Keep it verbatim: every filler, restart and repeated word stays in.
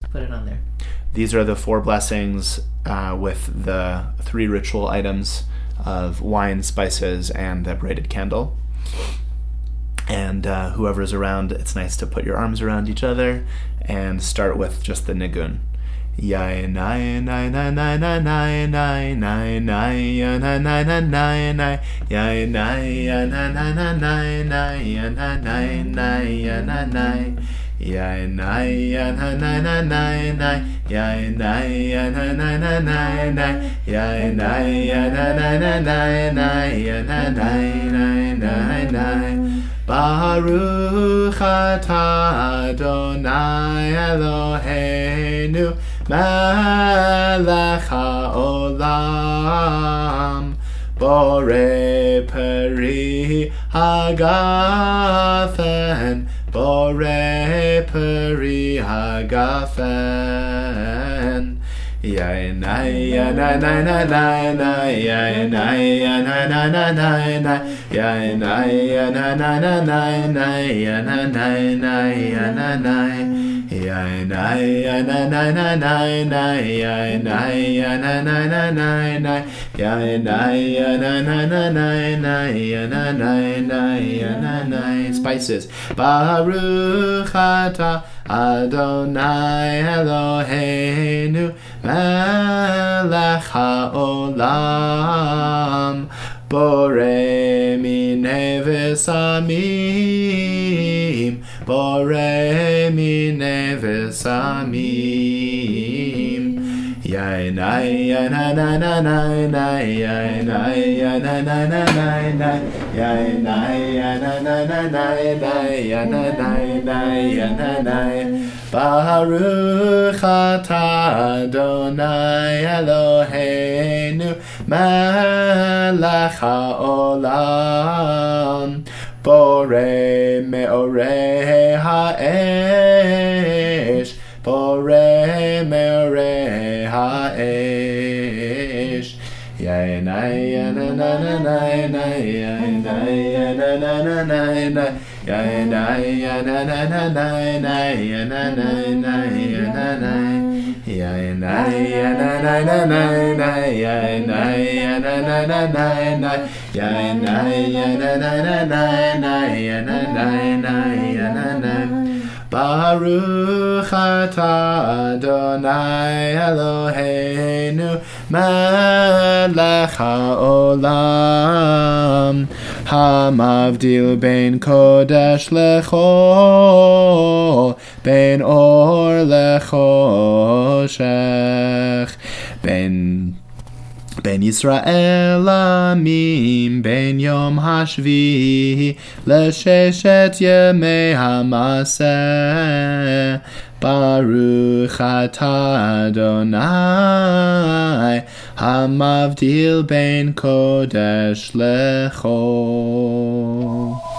put it on there. These are the four blessings uh, with the three ritual items of wine, spices, and the braided candle. And uh, whoever's around, it's nice to put your arms around each other and start with just the nigun. Yai nai nai nai nai nai nai nai nai nai nai nai nai nai nai yai nai nai nai nai nai nai nai nai nai nai yai nai nai nai nai nai nai yai nai nai nai nai nai nai yai nai nai nai nai nai nai nai nai nai Baruch atah Adonai Eloheinu melech haolam borei peri hagafen borei peri hagafen Yai nai nai nai nai nai nai yai nai nai nai nai nai nai yai nai nai nai nai nai nai yai nai nai nai nai nai yai nai nai nai nai nai nai yai nai nai nai nai nai nai yai nai nai nai nai nai nai yai nai nai nai nai spices Baruch atah Adonai Eloheinu melech haolam borei minei v'samim borei minei v'samim Yai nai yai nai nai nai nai nai yai nai yai nai nai nai nai nai yai nai yai nai nai nai nai nai yai nai nai nai yai nai nai Baruch atah Adonai Eloheinu melech haolam borei meorei ha'esh borei meorei ha'esh Yai nai yai nai nai nai nai yai nai yai nai nai nai nai yai nai yai nai nai nai nai yai nai nai nai yai nai yai nai yai nai nai nai yai nai yai nai nai nai yai nai yai nai nai nai nai yai nai nai nai nai Baruch atah Adonai Eloheinu melech haolam hamavdil bein kodesh lechol bein or lechoshech bein Ben Yisrael amim ben yom hashvi l'sheshet yemei hamaseh Baruch atah Adonai hamavdil ben kodesh lechol